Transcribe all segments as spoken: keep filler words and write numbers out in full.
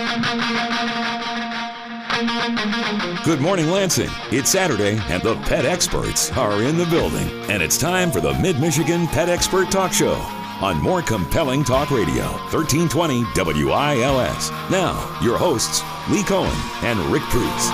Good morning, Lansing. It's Saturday, and the pet experts are in the building. And it's time for the Mid-Michigan Pet Expert Talk Show on More Compelling Talk Radio, thirteen twenty W I L S. Now, your hosts, Lee Cohen and Rick Pruse.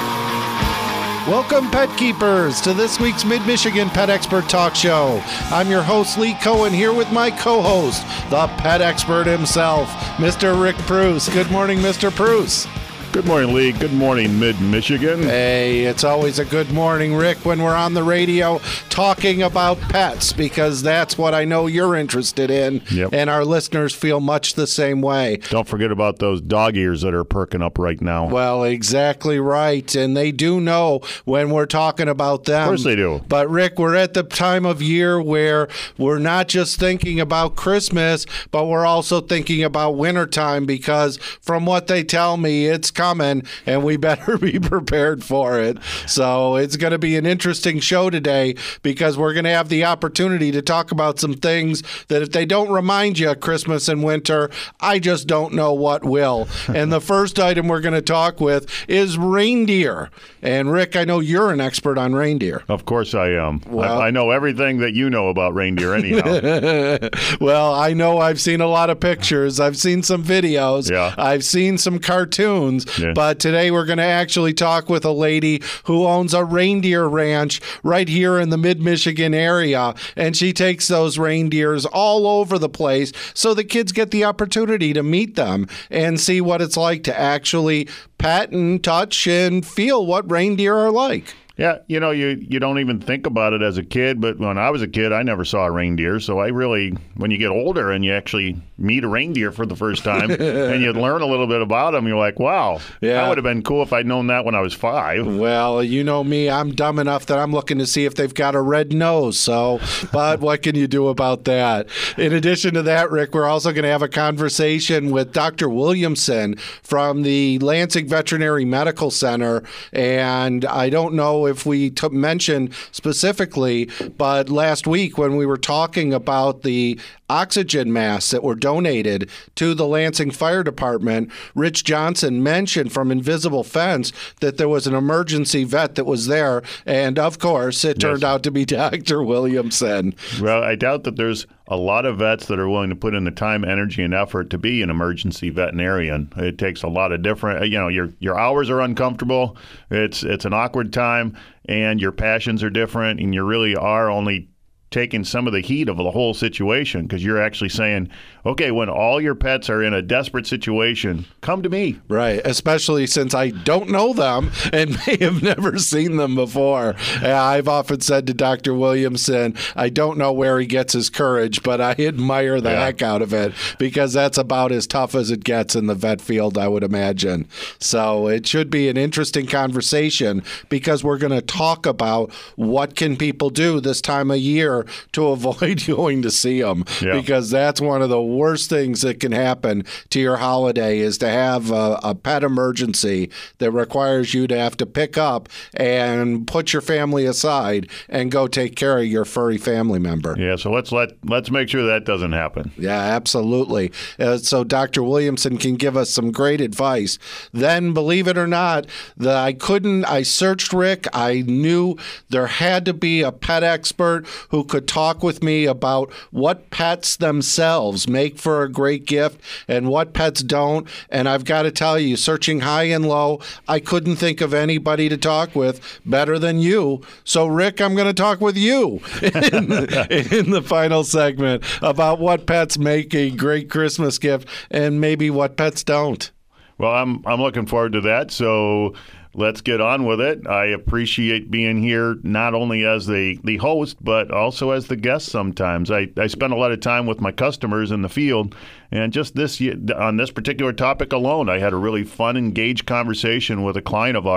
Welcome, pet keepers, to this week's Mid-Michigan Pet Expert Talk Show. I'm your host, Lee Cohen, here with my co-host, the pet expert himself, Mister Rick Pruse. Good morning, Mister Pruse. Good morning, Lee. Good morning, Mid-Michigan. Hey, it's always a good morning, Rick, when we're on the radio talking about pets, because that's what I know you're interested in, yep. And our listeners feel much the same way. Don't forget about those dog ears that are perking up right now. Well, exactly right, and they do know when we're talking about them. Of course they do. But, Rick, we're at the time of year where we're not just thinking about Christmas, but we're also thinking about wintertime, because from what they tell me, it's coming, and we better be prepared for it. So it's going to be an interesting show today, because we're going to have the opportunity to talk about some things that if they don't remind you of Christmas and winter, I just don't know what will. And the first item we're going to talk with is reindeer. And Rick, I know you're an expert on reindeer. Of course I am. Well, I, I know everything that you know about reindeer anyhow. Well, I know I've seen a lot of pictures. I've seen some videos. Yeah. I've seen some cartoons. Yeah. But today we're going to actually talk with a lady who owns a reindeer ranch right here in the Mid-Michigan area. And she takes those reindeers all over the place so the kids get the opportunity to meet them and see what it's like to actually pet and touch and feel what reindeer are like. Yeah, you know, you, you don't even think about it as a kid, but when I was a kid, I never saw a reindeer. So I really, when you get older and you actually meet a reindeer for the first time and you learn a little bit about them, you're like, wow, yeah. That would have been cool if I'd known that when I was five. Well, you know me, I'm dumb enough that I'm looking to see if they've got a red nose. So, but what can you do about that? In addition to that, Rick, we're also going to have a conversation with Doctor Williamson from the Lansing Veterinary Medical Center. And I don't know if we t- mentioned specifically, but last week when we were talking about the oxygen masks that were donated to the Lansing Fire Department, Rich Johnson mentioned from Invisible Fence that there was an emergency vet that was there, and of course it turned yes. out to be Doctor Williamson. Well, I doubt that there's a lot of vets that are willing to put in the time, energy, and effort to be an emergency veterinarian. It takes a lot of different, you know, your your hours are uncomfortable, it's it's an awkward time, and your passions are different, and you really are only taking some of the heat of the whole situation, because you're actually saying, okay, when all your pets are in a desperate situation, come to me. Right, especially since I don't know them and may have never seen them before. I've often said to Doctor Williamson, I don't know where he gets his courage, but I admire the yeah. heck out of it, because that's about as tough as it gets in the vet field, I would imagine. So it should be an interesting conversation, because we're going to talk about what can people do this time of year to avoid going to see them, yeah. because that's one of the worst things that can happen to your holiday, is to have a, a pet emergency that requires you to have to pick up and put your family aside and go take care of your furry family member. Yeah, so let's let let's make sure that doesn't happen. Yeah, absolutely. Uh, so Doctor Williamson can give us some great advice. Then, believe it or not, that I couldn't, I searched, Rick, I knew there had to be a pet expert who could talk with me about what pets themselves make for a great gift and what pets don't. And I've got to tell you, searching high and low, I couldn't think of anybody to talk with better than you. So, Rick, I'm going to talk with you in the, in the final segment about what pets make a great Christmas gift and maybe what pets don't. Well, I'm I'm looking forward to that. So let's get on with it. I appreciate being here not only as the, the host, but also as the guest sometimes. I, I spend a lot of time with my customers in the field, and just this on this particular topic alone, I had a really fun, engaged conversation with a client of ours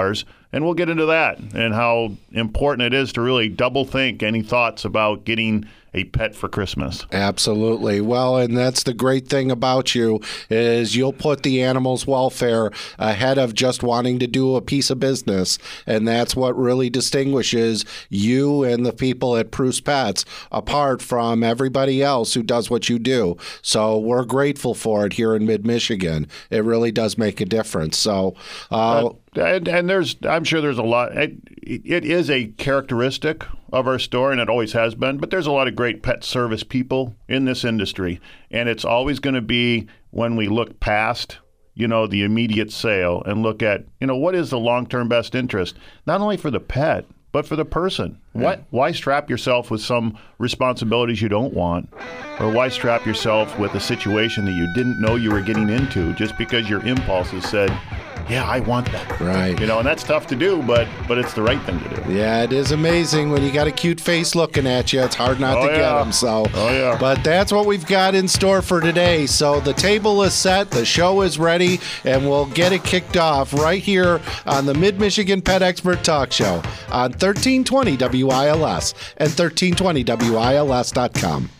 and we'll get into that and how important it is to really double think any thoughts about getting a pet for Christmas. Absolutely. Well, and that's the great thing about you is you'll put the animal's welfare ahead of just wanting to do a piece of business, and that's what really distinguishes you and the people at Preuss Pets apart from everybody else who does what you do. So we're grateful for it here in mid-Michigan. It really does make a difference. So, uh, uh, and, and there's, I'm sure there's a lot. It, it is a characteristic of our store, and it always has been, but there's a lot of great pet service people in this industry, and it's always going to be when we look past, you know, the immediate sale and look at, you know, what is the long-term best interest, not only for the pet, but for the person. Yeah. What? Why strap yourself with some responsibilities you don't want, or why strap yourself with a situation that you didn't know you were getting into just because your impulses said, yeah, I want that. Right. You know, and that's tough to do, but but it's the right thing to do. Yeah, it is amazing when you got a cute face looking at you. It's hard not Oh, to yeah. get them. So, Oh, yeah. But that's what we've got in store for today. So the table is set, the show is ready, and we'll get it kicked off right here on the Mid-Michigan Pet Expert Talk Show on thirteen twenty W I L S and thirteen twenty W I L S dot com.